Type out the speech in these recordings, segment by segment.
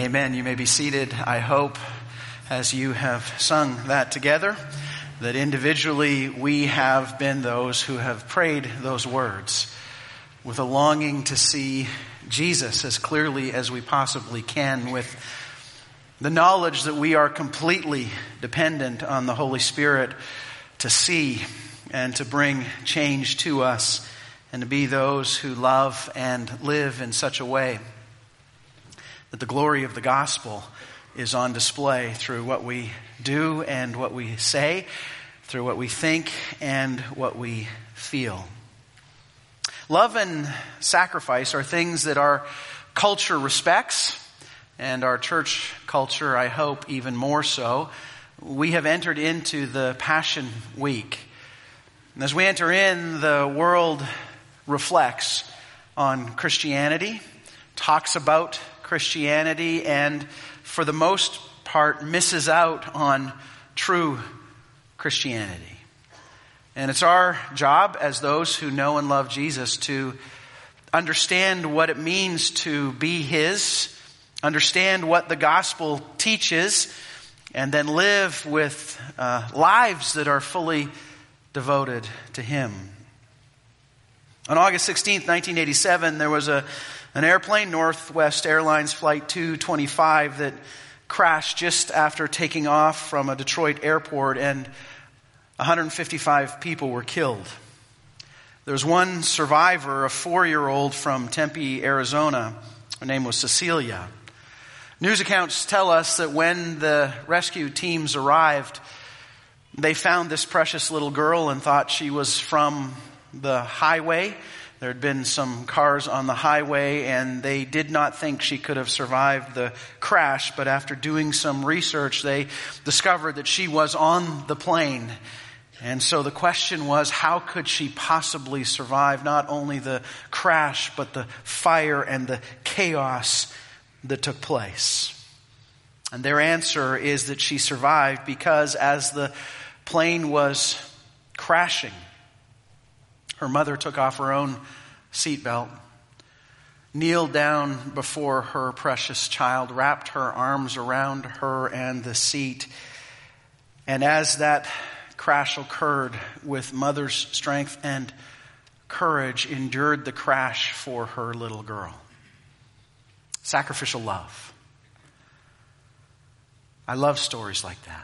Amen. You may be seated. I hope as you have sung that together, that individually we have been those who have prayed those words with a longing to see Jesus as clearly as we possibly can, with the knowledge that we are completely dependent on the Holy Spirit to see and to bring change to us and to be those who love and live in such a way that the glory of the gospel is on display through what we do and what we say, through what we think and what we feel. Love and sacrifice are things that our culture respects, and our church culture, I hope, even more so. We have entered into the Passion Week. And as we enter in, the world reflects on Christianity, talks about Christianity, and for the most part misses out on true Christianity. And it's our job as those who know and love Jesus to understand what it means to be His, understand what the gospel teaches, and then live with lives that are fully devoted to Him. On August 16th, 1987, there was an airplane, Northwest Airlines Flight 225, that crashed just after taking off from a Detroit airport, and 155 people were killed. There was one survivor, a 4-year-old from Tempe, Arizona. Her name was Cecilia. News accounts tell us that when the rescue teams arrived, they found this precious little girl and thought she was from the highway. There had been some cars on the highway, and they did not think she could have survived the crash. But after doing some research, they discovered that she was on the plane. And so the question was, how could she possibly survive not only the crash, but the fire and the chaos that took place? And their answer is that she survived because as the plane was crashing, her mother took off her own seatbelt, kneeled down before her precious child, wrapped her arms around her and the seat. And as that crash occurred, with mother's strength and courage, endured the crash for her little girl. Sacrificial love. I love stories like that.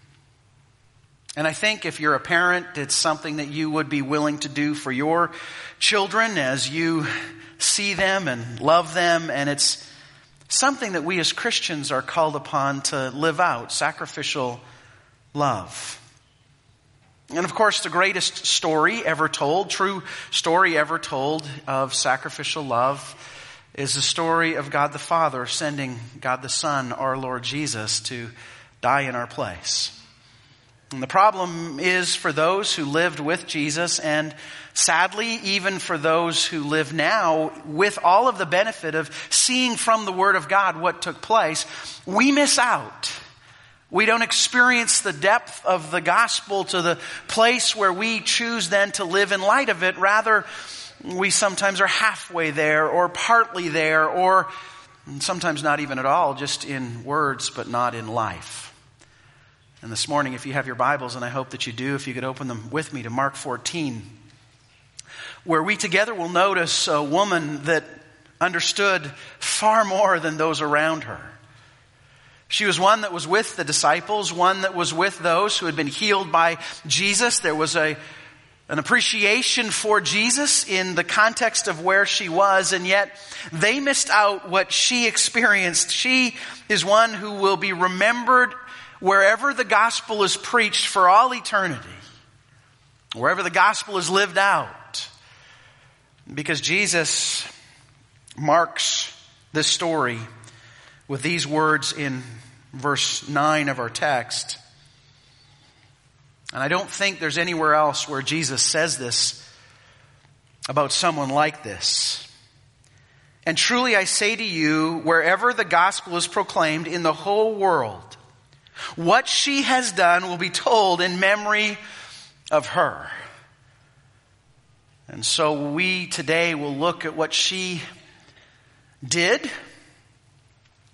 And I think if you're a parent, it's something that you would be willing to do for your children as you see them and love them. And it's something that we as Christians are called upon to live out, sacrificial love. And of course, the greatest story ever told, true story ever told of sacrificial love is the story of God the Father sending God the Son, our Lord Jesus, to die in our place. And the problem is for those who lived with Jesus, and sadly, even for those who live now, with all of the benefit of seeing from the Word of God what took place, we miss out. We don't experience the depth of the gospel to the place where we choose then to live in light of it. Rather, we sometimes are halfway there or partly there, or sometimes not even at all, just in words but not in life. And this morning, if you have your Bibles, and I hope that you do, if you could open them with me to Mark 14, where we together will notice a woman that understood far more than those around her. She was one that was with the disciples, one that was with those who had been healed by Jesus. There was an appreciation for Jesus in the context of where she was, and yet they missed out what she experienced. She is one who will be remembered wherever the gospel is preached for all eternity, wherever the gospel is lived out, because Jesus marks this story with these words in verse 9 of our text. And I don't think there's anywhere else where Jesus says this about someone like this. And truly I say to you, wherever the gospel is proclaimed in the whole world, what she has done will be told in memory of her. And so we today will look at what she did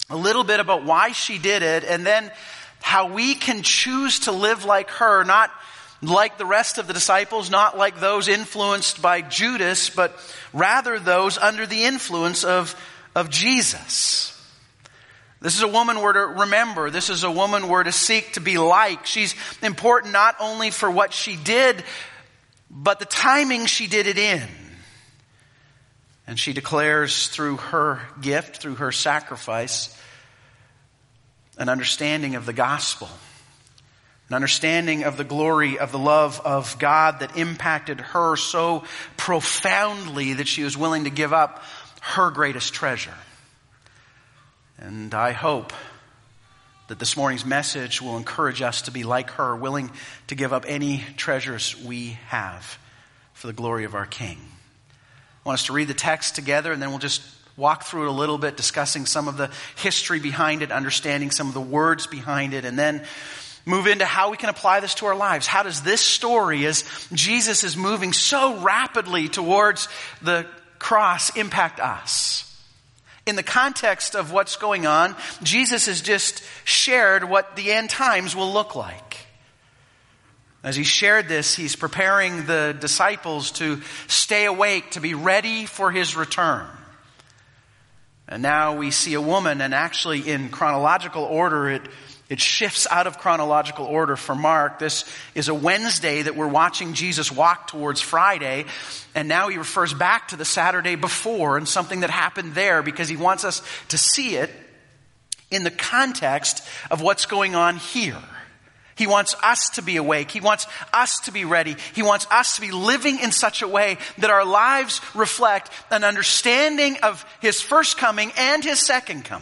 a little bit about why she did it, and then how we can choose to live like her, not like the rest of the disciples, not like those influenced by Judas, but rather those under the influence of Jesus. This is a woman we're to remember. This is a woman we're to seek to be like. She's important not only for what she did, but the timing she did it in. And she declares through her gift, through her sacrifice, an understanding of the gospel, an understanding of the glory of the love of God that impacted her so profoundly that she was willing to give up her greatest treasure. And I hope that this morning's message will encourage us to be like her, willing to give up any treasures we have for the glory of our King. I want us to read the text together, and then we'll just walk through it a little bit, discussing some of the history behind it, understanding some of the words behind it, and then move into how we can apply this to our lives. How does this story, as Jesus is moving so rapidly towards the cross, impact us? In the context of what's going on, Jesus has just shared what the end times will look like. As he shared this, he's preparing the disciples to stay awake, to be ready for his return. And now we see a woman, and actually in chronological order, it shifts out of chronological order for Mark. This is a Wednesday that we're watching Jesus walk towards Friday. And now he refers back to the Saturday before and something that happened there, because he wants us to see it in the context of what's going on here. He wants us to be awake. He wants us to be ready. He wants us to be living in such a way that our lives reflect an understanding of his first coming and his second coming.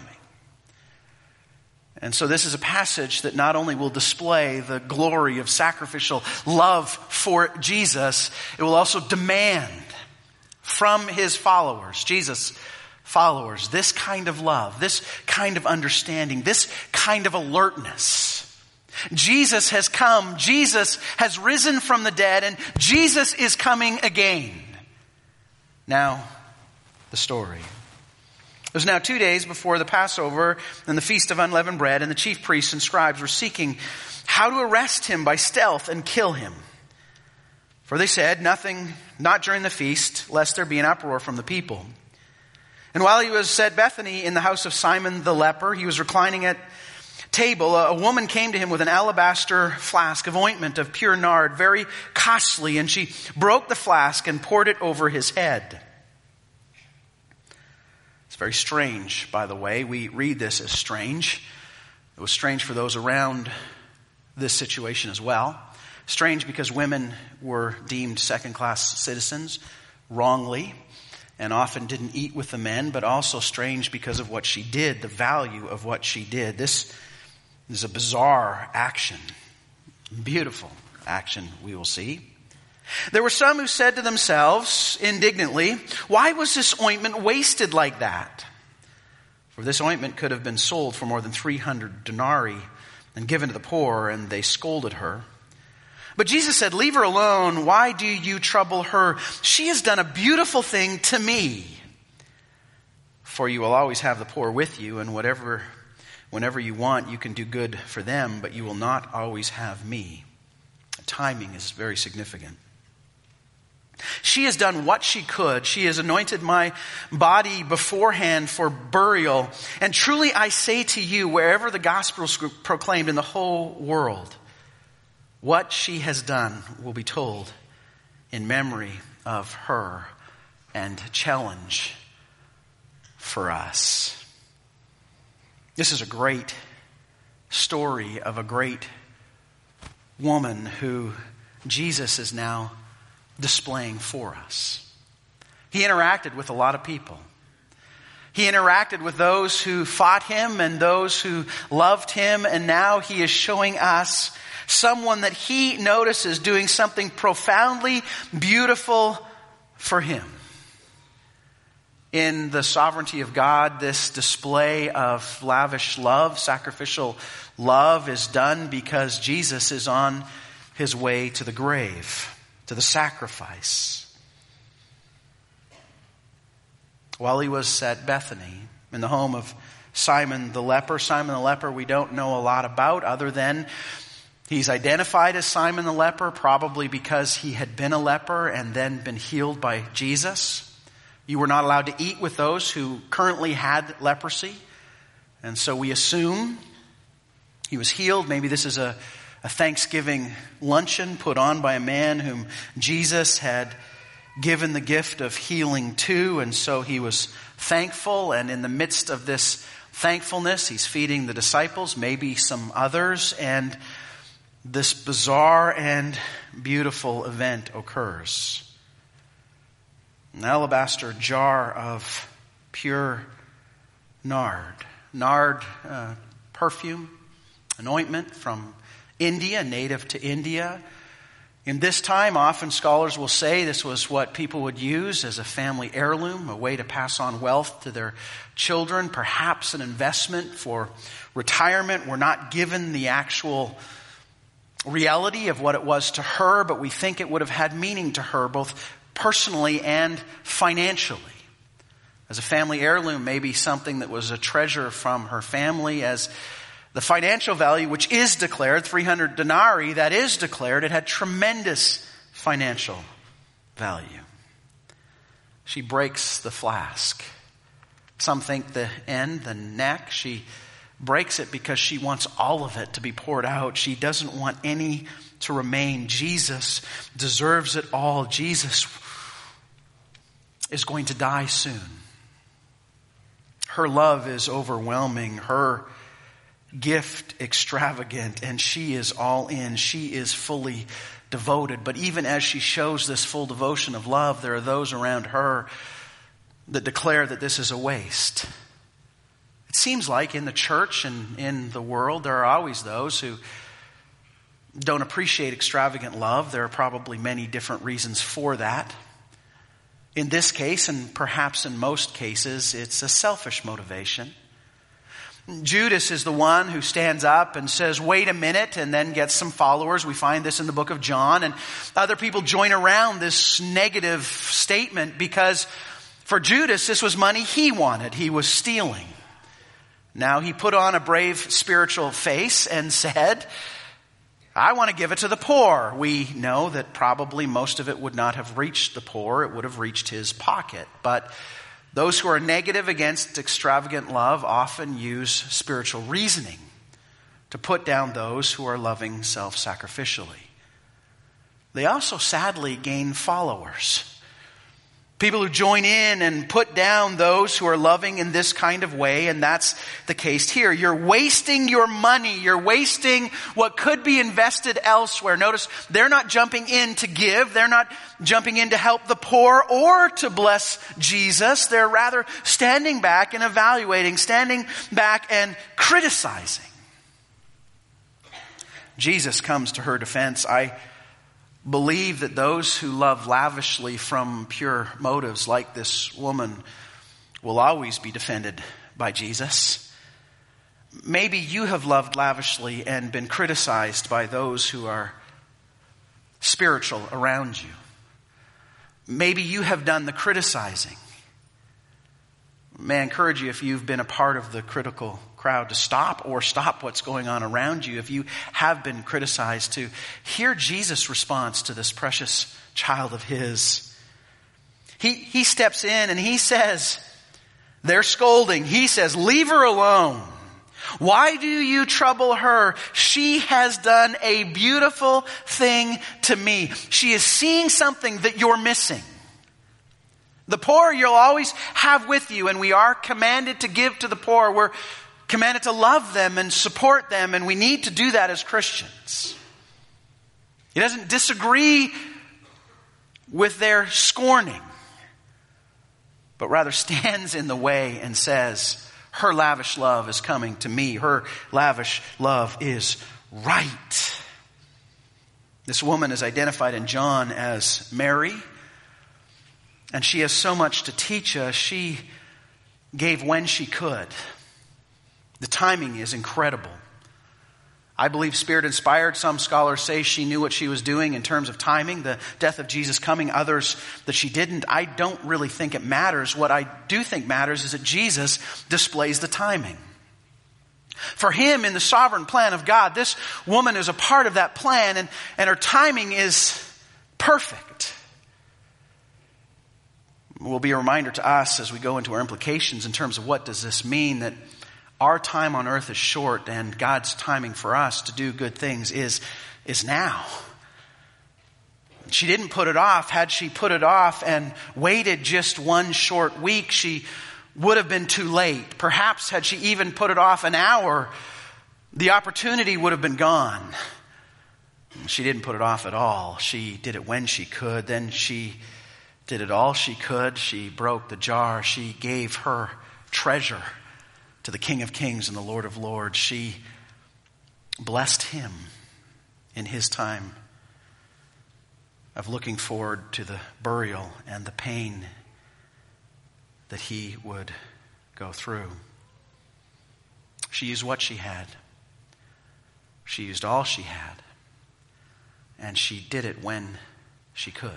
And so this is a passage that not only will display the glory of sacrificial love for Jesus, it will also demand from his followers, Jesus' followers, this kind of love, this kind of understanding, this kind of alertness. Jesus has come, Jesus has risen from the dead, and Jesus is coming again. Now, the story. It was now 2 days before the Passover and the Feast of Unleavened Bread, and the chief priests and scribes were seeking how to arrest him by stealth and kill him. For they said, nothing, not during the feast, lest there be an uproar from the people. And while he was at Bethany in the house of Simon the leper, he was reclining at table. A woman came to him with an alabaster flask of ointment of pure nard, very costly, and she broke the flask and poured it over his head. It's very strange, by the way. We read this as strange. It was strange for those around this situation as well. Strange because women were deemed second-class citizens wrongly and often didn't eat with the men, but also strange because of what she did, the value of what she did. This is a bizarre action, beautiful action, we will see. There were some who said to themselves indignantly, why was this ointment wasted like that? For this ointment could have been sold for more than 300 denarii and given to the poor, and they scolded her. But Jesus said, leave her alone. Why do you trouble her? She has done a beautiful thing to me. For you will always have the poor with you, and whenever you want, you can do good for them, but you will not always have me. Timing is very significant. She has done what she could. She has anointed my body beforehand for burial. And truly I say to you, wherever the gospel is proclaimed in the whole world, what she has done will be told in memory of her and challenge for us. This is a great story of a great woman who Jesus is now displaying for us. He interacted with a lot of people. He interacted with those who fought him and those who loved him, and now he is showing us someone that he notices doing something profoundly beautiful for him. In the sovereignty of God, this display of lavish love, sacrificial love, is done because Jesus is on his way to the grave, to the sacrifice. While he was at Bethany, in the home of Simon the leper. Simon the leper we don't know a lot about other than he's identified as Simon the leper, probably because he had been a leper and then been healed by Jesus. You were not allowed to eat with those who currently had leprosy. And so we assume he was healed. Maybe this is a Thanksgiving luncheon put on by a man whom Jesus had given the gift of healing to. And so he was thankful. And in the midst of this thankfulness, he's feeding the disciples, maybe some others. And this bizarre and beautiful event occurs. An alabaster jar of pure nard. Nard perfume, an ointment from India, native to India. In this time, often scholars will say this was what people would use as a family heirloom, a way to pass on wealth to their children, perhaps an investment for retirement. We're not given the actual reality of what it was to her, but we think it would have had meaning to her, both personally and financially. As a family heirloom, maybe something that was a treasure from her family. As the financial value, which is declared, 300 denarii, that is declared, it had tremendous financial value. She breaks the flask. Some think the end, the neck. She breaks it because she wants all of it to be poured out. She doesn't want any to remain. Jesus deserves it all. Jesus is going to die soon. Her love is overwhelming. Her gift extravagant. And she is all in. She is fully devoted. But even as she shows this full devotion of love, there are those around her that declare that this is a waste. It seems like in the church and in the world, there are always those who don't appreciate extravagant love. There are probably many different reasons for that. In this case, and perhaps in most cases, it's a selfish motivation. Judas is the one who stands up and says, wait a minute, and then gets some followers. We find this in the book of John. And other people join around this negative statement because for Judas, this was money he wanted. He was stealing. Now he put on a brave spiritual face and said, I want to give it to the poor. We know that probably most of it would not have reached the poor. It would have reached his pocket. But those who are negative against extravagant love often use spiritual reasoning to put down those who are loving self-sacrificially. They also sadly gain followers. People who join in and put down those who are loving in this kind of way, and that's the case here. You're wasting your money. You're wasting what could be invested elsewhere. Notice, they're not jumping in to give. They're not jumping in to help the poor or to bless Jesus. They're rather standing back and evaluating, standing back and criticizing. Jesus comes to her defense. I believe that those who love lavishly from pure motives like this woman will always be defended by Jesus. Maybe you have loved lavishly and been criticized by those who are spiritual around you. Maybe you have done the criticizing. May I encourage you, if you've been a part of the critical crowd, to stop what's going on around you. If you have been criticized, to hear Jesus' response to this precious child of his. He steps in and he says, they're scolding. He says, leave her alone. Why do you trouble her? She has done a beautiful thing to me. She is seeing something that you're missing. The poor you'll always have with you, and we are commanded to give to the poor. We're commanded to love them and support them, and we need to do that as Christians. He doesn't disagree with their scorning, but rather stands in the way and says, her lavish love is coming to me. Her lavish love is right. This woman is identified in John as Mary, and she has so much to teach us. She gave when she could. The timing is incredible. I believe Spirit inspired. Some scholars say she knew what she was doing in terms of timing, the death of Jesus coming. Others that she didn't. I don't really think it matters. What I do think matters is that Jesus displays the timing. For him, in the sovereign plan of God, this woman is a part of that plan, and her timing is perfect. It will be a reminder to us as we go into our implications in terms of what does this mean, that our time on earth is short and God's timing for us to do good things is now. She didn't put it off. Had she put it off and waited just one short week, she would have been too late. Perhaps had she even put it off an hour, the opportunity would have been gone. She didn't put it off at all. She did it when she could. Then she did it all she could. She broke the jar. She gave her treasure to the King of Kings and the Lord of Lords. She blessed him in his time of looking forward to the burial and the pain that he would go through. She used what she had. She used all she had. And she did it when she could.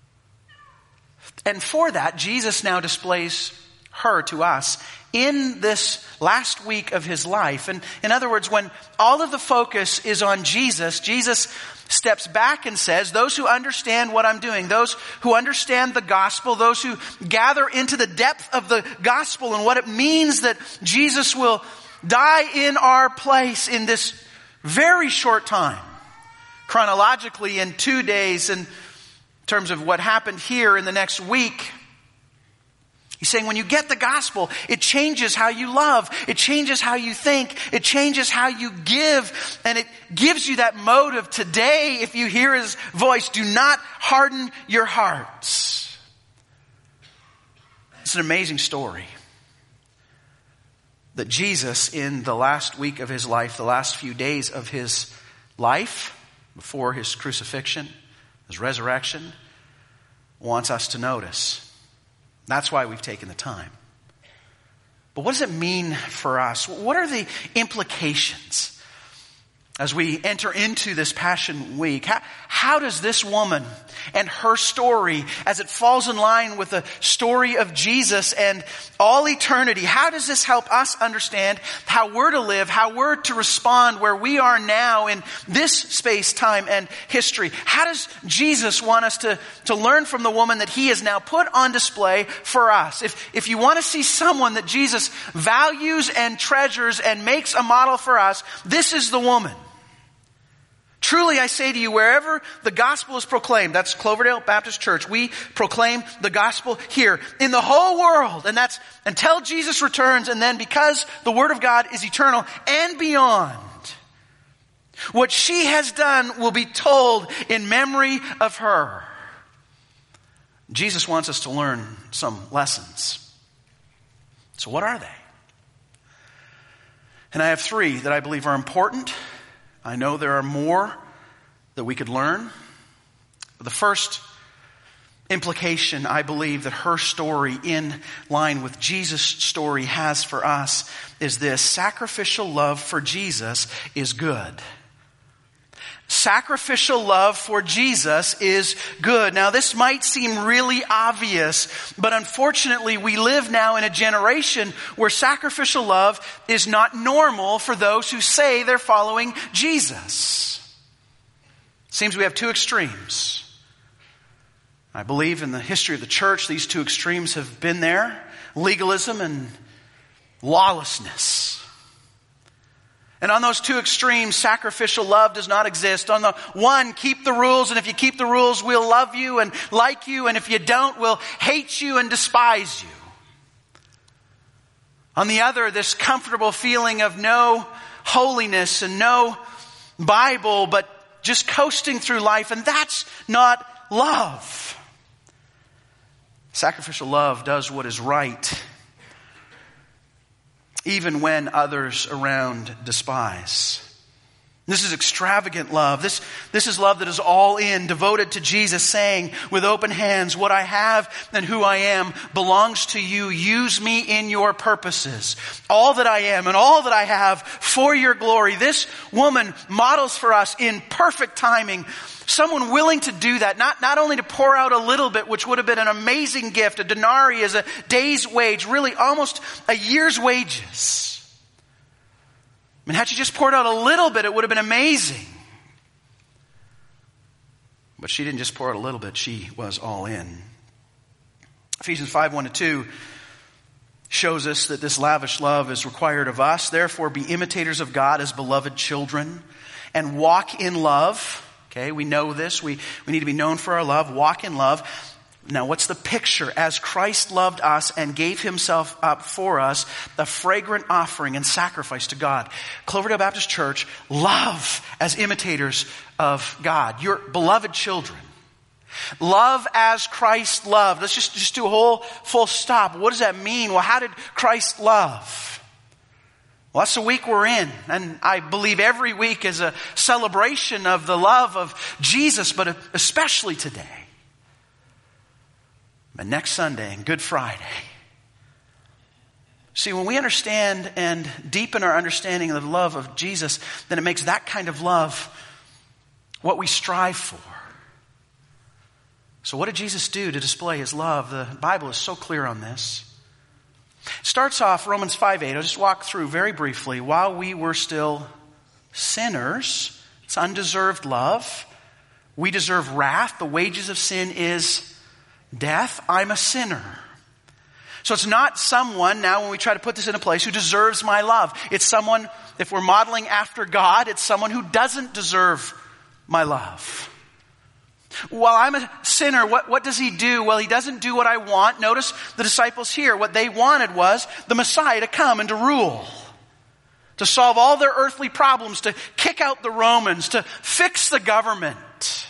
And for that, Jesus now displays her to us in this last week of his life. And in other words, when all of the focus is on Jesus, Jesus steps back and says, those who understand what I'm doing, those who understand the gospel, those who gather into the depth of the gospel and what it means that Jesus will die in our place in this very short time, chronologically in 2 days, in terms of what happened here in the next week. He's saying when you get the gospel, it changes how you love. It changes how you think. It changes how you give. And it gives you that motive today. If you hear his voice, do not harden your hearts. It's an amazing story that Jesus, in the last week of his life, the last few days of his life, before his crucifixion, his resurrection, wants us to notice. That's why we've taken the time. But what does it mean for us? What are the implications as we enter into this Passion Week? How does this woman and her story, as it falls in line with the story of Jesus and all eternity, how does this help us understand how we're to live, how we're to respond where we are now in this space, time, and history? How does Jesus want us to learn from the woman that he has now put on display for us? If you want to see someone that Jesus values and treasures and makes a model for us, this is the woman. Truly I say to you, wherever the gospel is proclaimed, that's Cloverdale Baptist Church, we proclaim the gospel here in the whole world. And that's until Jesus returns, and then because the word of God is eternal and beyond. What she has done will be told in memory of her. Jesus wants us to learn some lessons. So what are they? And I have 3 that I believe are important. I know there are more that we could learn. The first implication I believe that her story, in line with Jesus' story, has for us is this: sacrificial love for Jesus is good. Sacrificial love for Jesus is good. Now, this might seem really obvious, but unfortunately we live now in a generation where sacrificial love is not normal for those who say they're following Jesus. Seems we have 2 extremes. I believe in the history of the church, these 2 extremes have been there: legalism and lawlessness. And on those 2 extremes, sacrificial love does not exist. On the one, keep the rules, and if you keep the rules, we'll love you and like you, and if you don't, we'll hate you and despise you. On the other, this comfortable feeling of no holiness and no Bible, but just coasting through life, and that's not love. Sacrificial love does what is right, even when others around despise. This is extravagant love. This is love that is all in, devoted to Jesus, saying with open hands, what I have and who I am belongs to you. Use me in your purposes. All that I am and all that I have for your glory. This woman models for us in perfect timing someone willing to do that, not only to pour out a little bit, which would have been an amazing gift. A denarii is a day's wage, really almost a year's wages. I mean, had she just poured out a little bit, it would have been amazing. But she didn't just pour out a little bit, she was all in. Ephesians 5:1-2 shows us that this lavish love is required of us. Therefore, be imitators of God as beloved children and walk in love. Okay, we know this. We need to be known for our love. Walk in love. Now, what's the picture? As Christ loved us and gave himself up for us, the fragrant offering and sacrifice to God. Cloverdale Baptist Church, love as imitators of God. Your beloved children. Love as Christ loved. Let's just do a whole full stop. What does that mean? Well, how did Christ love? Well, that's the week we're in. And I believe every week is a celebration of the love of Jesus, but especially today. And next Sunday and Good Friday. See, when we understand and deepen our understanding of the love of Jesus, then it makes that kind of love what we strive for. So what did Jesus do to display his love? The Bible is so clear on this. It starts off Romans 5:8. I'll just walk through very briefly. While we were still sinners, it's undeserved love. We deserve wrath. The wages of sin is death. I'm a sinner. So it's not someone, now when we try to put this in a place, who deserves my love. It's someone, if we're modeling after God, it's someone who doesn't deserve my love. While I'm a sinner, what does he do? Well, he doesn't do what I want. Notice the disciples here. What they wanted was the Messiah to come and to rule. To solve all their earthly problems, to kick out the Romans, to fix the government.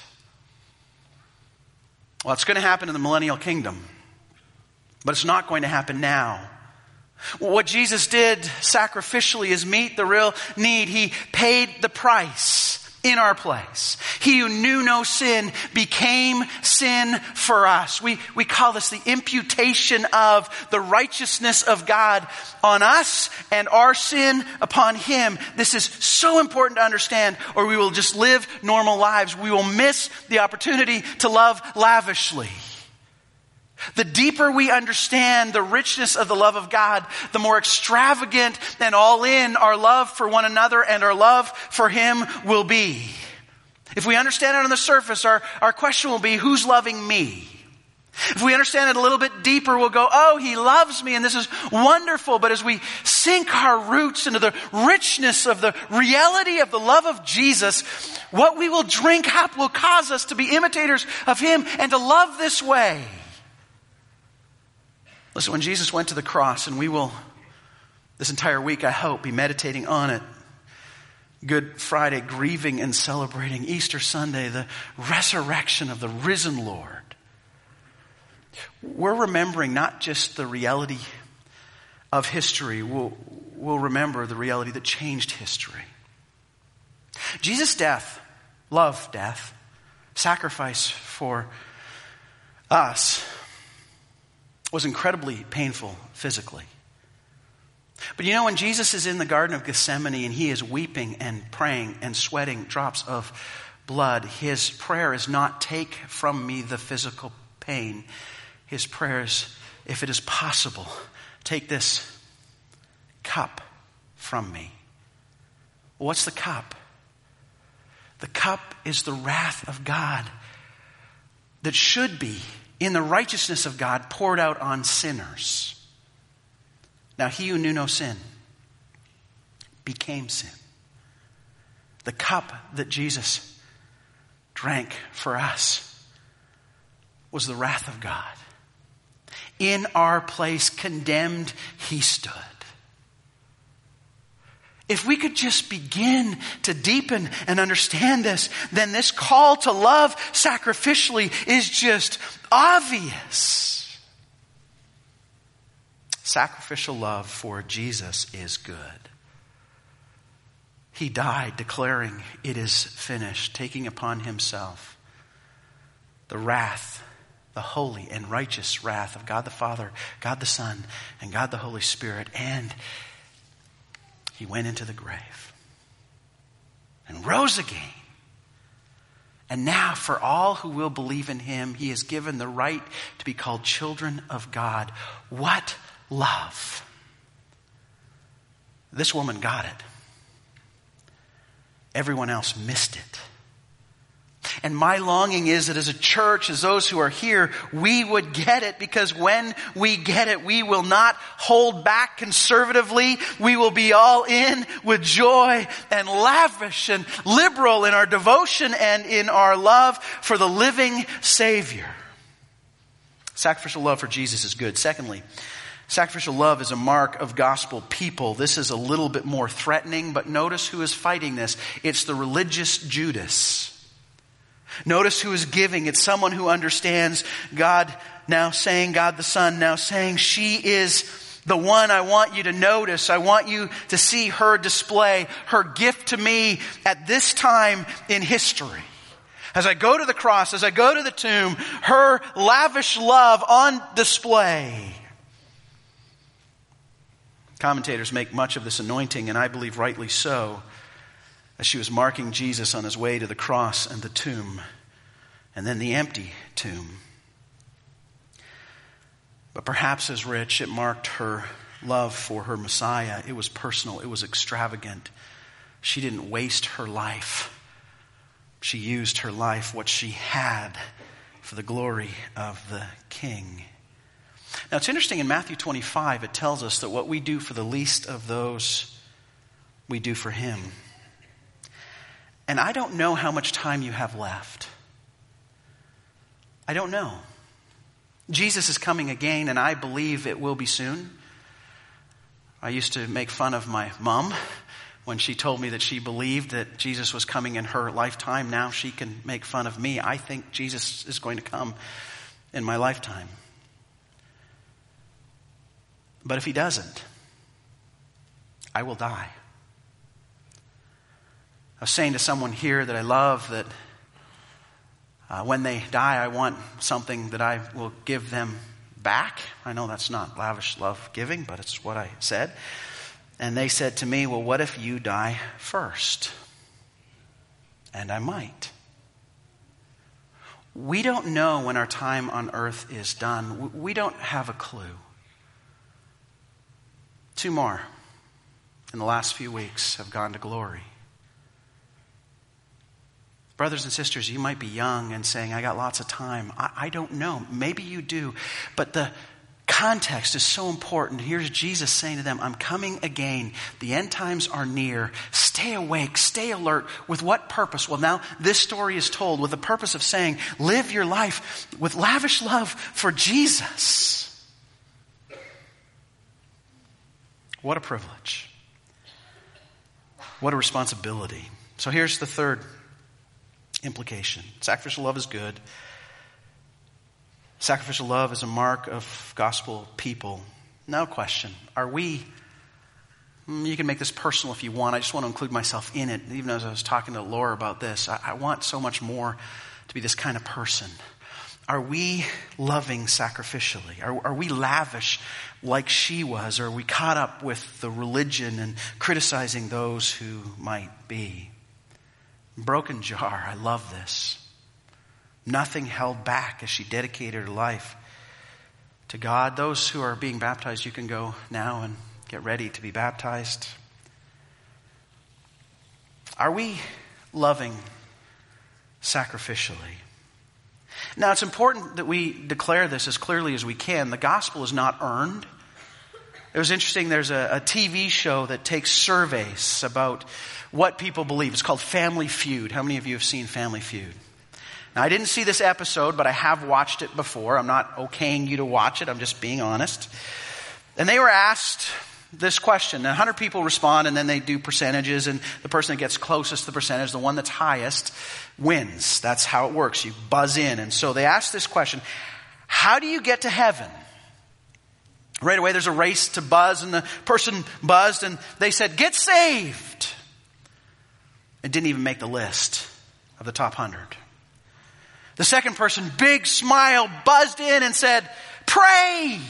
Well, it's going to happen in the millennial kingdom, but it's not going to happen now. What Jesus did sacrificially is meet the real need. He paid the price in our place. He who knew no sin became sin for us. We call this the imputation of the righteousness of God on us and our sin upon him. This is so important to understand, or we will just live normal lives. We will miss the opportunity to love lavishly. The deeper we understand the richness of the love of God, the more extravagant and all in our love for one another and our love for him will be. If we understand it on the surface, our question will be, who's loving me? If we understand it a little bit deeper, we'll go, oh, he loves me and this is wonderful. But as we sink our roots into the richness of the reality of the love of Jesus, what we will drink up will cause us to be imitators of him and to love this way. Listen, when Jesus went to the cross, and we will, this entire week, I hope, be meditating on it. Good Friday, grieving and celebrating Easter Sunday, the resurrection of the risen Lord. We're remembering not just the reality of history, we'll remember the reality that changed history. Jesus' death, love death, sacrifice for us, was incredibly painful physically. But you know, when Jesus is in the Garden of Gethsemane and he is weeping and praying and sweating drops of blood, his prayer is not, take from me the physical pain. His prayer is, if it is possible, take this cup from me. What's the cup? The cup is the wrath of God that should be in the righteousness of God poured out on sinners. Now he who knew no sin became sin. The cup that Jesus drank for us was the wrath of God. In our place, condemned, he stood. If we could just begin to deepen and understand this, then this call to love sacrificially is just obvious. Sacrificial love for Jesus is good. He died declaring, "It is finished," taking upon himself the wrath, the holy and righteous wrath of God the Father, God the Son, and God the Holy Spirit. And he went into the grave and rose again. And now for all who will believe in him, he is given the right to be called children of God. What love! This woman got it. Everyone else missed it. And my longing is that as a church, as those who are here, we would get it, because when we get it, we will not hold back conservatively. We will be all in with joy and lavish and liberal in our devotion and in our love for the living Savior. Sacrificial love for Jesus is good. Secondly, sacrificial love is a mark of gospel people. This is a little bit more threatening, but notice who is fighting this. It's the religious Judas. Notice who is giving. It's someone who understands God now saying, God the Son now saying, she is the one I want you to notice. I want you to see her display, her gift to me at this time in history. As I go to the cross, as I go to the tomb, her lavish love on display. Commentators make much of this anointing, and I believe rightly so, as she was marking Jesus on his way to the cross and the tomb, and then the empty tomb. But perhaps as rich, it marked her love for her Messiah. It was personal. It was extravagant. She didn't waste her life. She used her life, what she had, for the glory of the King. Now it's interesting, in Matthew 25, it tells us that what we do for the least of those, we do for him. And I don't know how much time you have left. I don't know. Jesus is coming again, and I believe it will be soon. I used to make fun of my mom when she told me that she believed that Jesus was coming in her lifetime. Now she can make fun of me. I think Jesus is going to come in my lifetime. But if he doesn't, I will die. I was saying to someone here that I love that when they die, I want something that I will give them back. I know that's not lavish love giving, but it's what I said. And they said to me, well, what if you die first? And I might. We don't know when our time on earth is done. We don't have a clue. 2 more in the last few weeks have gone to glory. Brothers and sisters, you might be young and saying, I got lots of time. I don't know. Maybe you do. But the context is so important. Here's Jesus saying to them, I'm coming again. The end times are near. Stay awake. Stay alert. With what purpose? Well, now this story is told with the purpose of saying, live your life with lavish love for Jesus. What a privilege. What a responsibility. So here's the third implication. Sacrificial love is good. Sacrificial love is a mark of gospel people. Now question, are we, you can make this personal if you want. I just want to include myself in it. Even as I was talking to Laura about this, I want so much more to be this kind of person. Are we loving sacrificially? Are we lavish like she was? Or are we caught up with the religion and criticizing those who might be? Broken jar, I love this. Nothing held back as she dedicated her life to God. Those who are being baptized, you can go now and get ready to be baptized. Are we loving sacrificially? Now, it's important that we declare this as clearly as we can. The gospel is not earned. It was interesting, there's a TV show that takes surveys about what people believe. It's called Family Feud. How many of you have seen Family Feud? Now, I didn't see this episode, but I have watched it before. I'm not okaying you to watch it. I'm just being honest. And they were asked this question. 100 people respond, and then they do percentages, and the person that gets closest to the percentage, the one that's highest, wins. That's how it works. You buzz in. And so they asked this question, how do you get to heaven? Right away, there's a race to buzz, and the person buzzed, and they said, get saved. It didn't even make the list of the top 100. The second person, big smile, buzzed in and said, "Pray!"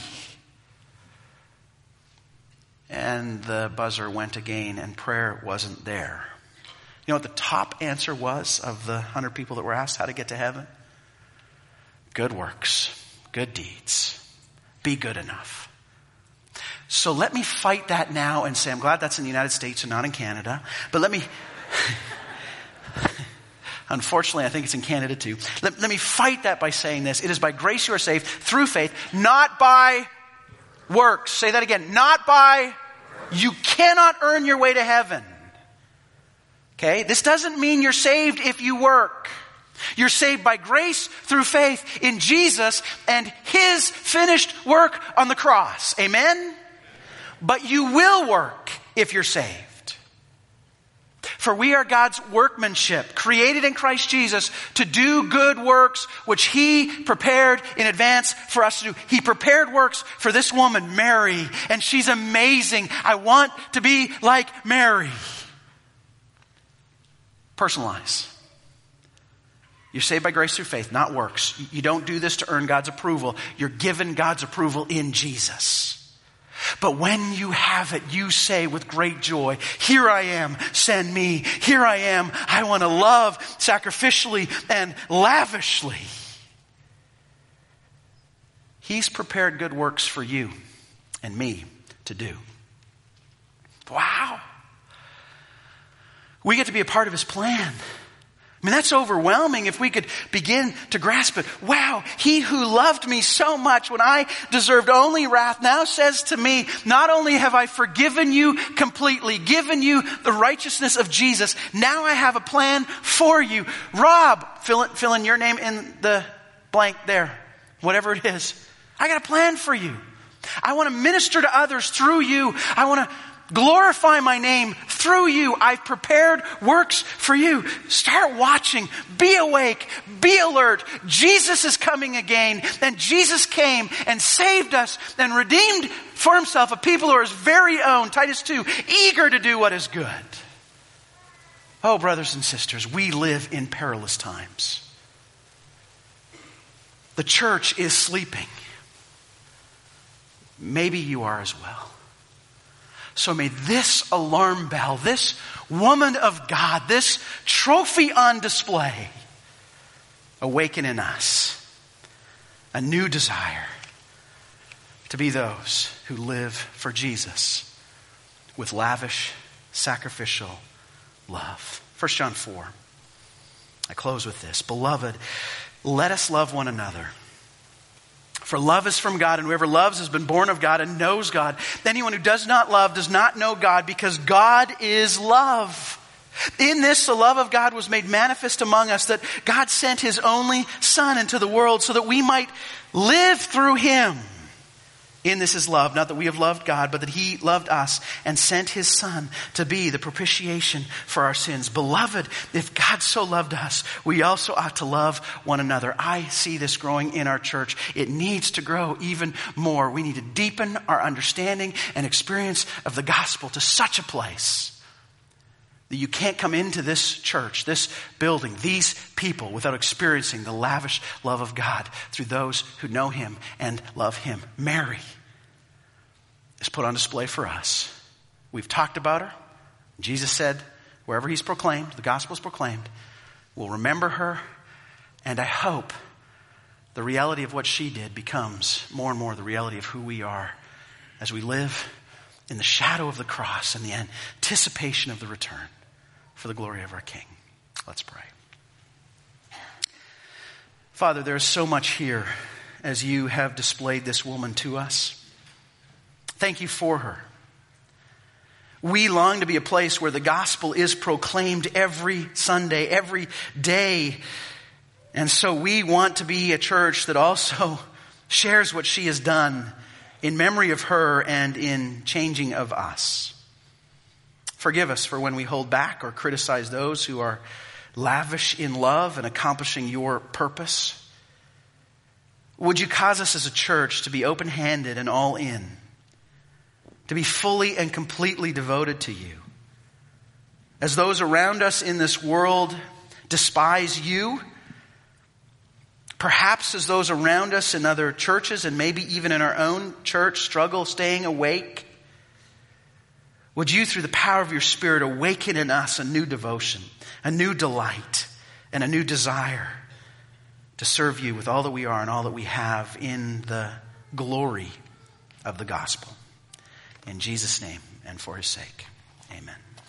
And the buzzer went again, and prayer wasn't there. You know what the top answer was of the 100 people that were asked how to get to heaven? Good works, good deeds, be good enough. So let me fight that now and say, I'm glad that's in the United States and not in Canada, but let me... Unfortunately, I think it's in Canada too. Let me fight that by saying this. It is by grace you are saved through faith, not by works. Say that again. Not by... You cannot earn your way to heaven. Okay? This doesn't mean you're saved if you work. You're saved by grace through faith in Jesus and His finished work on the cross. Amen? But you will work if you're saved. For we are God's workmanship, created in Christ Jesus to do good works which He prepared in advance for us to do. He prepared works for this woman, Mary, and she's amazing. I want to be like Mary. Personalize. You're saved by grace through faith, not works. You don't do this to earn God's approval. You're given God's approval in Jesus. But when you have it, you say with great joy, "Here I am, send me. Here I am. I want to love sacrificially and lavishly." He's prepared good works for you and me to do. Wow. We get to be a part of His plan. I mean, that's overwhelming if we could begin to grasp it. Wow, He who loved me so much when I deserved only wrath now says to me, not only have I forgiven you completely, given you the righteousness of Jesus, now I have a plan for you. Rob, fill in your name in the blank there, whatever it is. I got a plan for you. I want to minister to others through you. I want to glorify my name through you. I've prepared works for you. Start watching. Be awake. Be alert. Jesus is coming again. And Jesus came and saved us and redeemed for Himself a people who are His very own. Titus 2, eager to do what is good. Oh, brothers and sisters, we live in perilous times. The church is sleeping. Maybe you are as well. So may this alarm bell, this woman of God, this trophy on display, awaken in us a new desire to be those who live for Jesus with lavish, sacrificial love. 1 John 4. I close with this. Beloved, let us love one another. For love is from God, and whoever loves has been born of God and knows God. Anyone who does not love does not know God, because God is love. In this, the love of God was made manifest among us, that God sent His only Son into the world so that we might live through Him. In this is love, not that we have loved God, but that He loved us and sent His Son to be the propitiation for our sins. Beloved, if God so loved us, we also ought to love one another. I see this growing in our church. It needs to grow even more. We need to deepen our understanding and experience of the gospel to such a place that you can't come into this church, this building, these people without experiencing the lavish love of God through those who know Him and love Him. Mary is put on display for us. We've talked about her. Jesus said, wherever He's proclaimed, the gospel is proclaimed, we'll remember her. And I hope the reality of what she did becomes more and more the reality of who we are as we live in the shadow of the cross and the anticipation of the return for the glory of our King. Let's pray. Father, there is so much here as You have displayed this woman to us. Thank You for her. We long to be a place where the gospel is proclaimed every Sunday, every day. And so we want to be a church that also shares what she has done in memory of her and in changing of us. Forgive us for when we hold back or criticize those who are lavish in love and accomplishing Your purpose. Would You cause us as a church to be open-handed and all in, to be fully and completely devoted to You, As those around us in this world despise you, perhaps as those around us in other churches and maybe even in our own church struggle staying awake, would you, through the power of your Spirit, awaken in us a new devotion, a new delight, and a new desire to serve you with all that we are and all that we have in the glory of the gospel. In Jesus' name and for his sake, amen.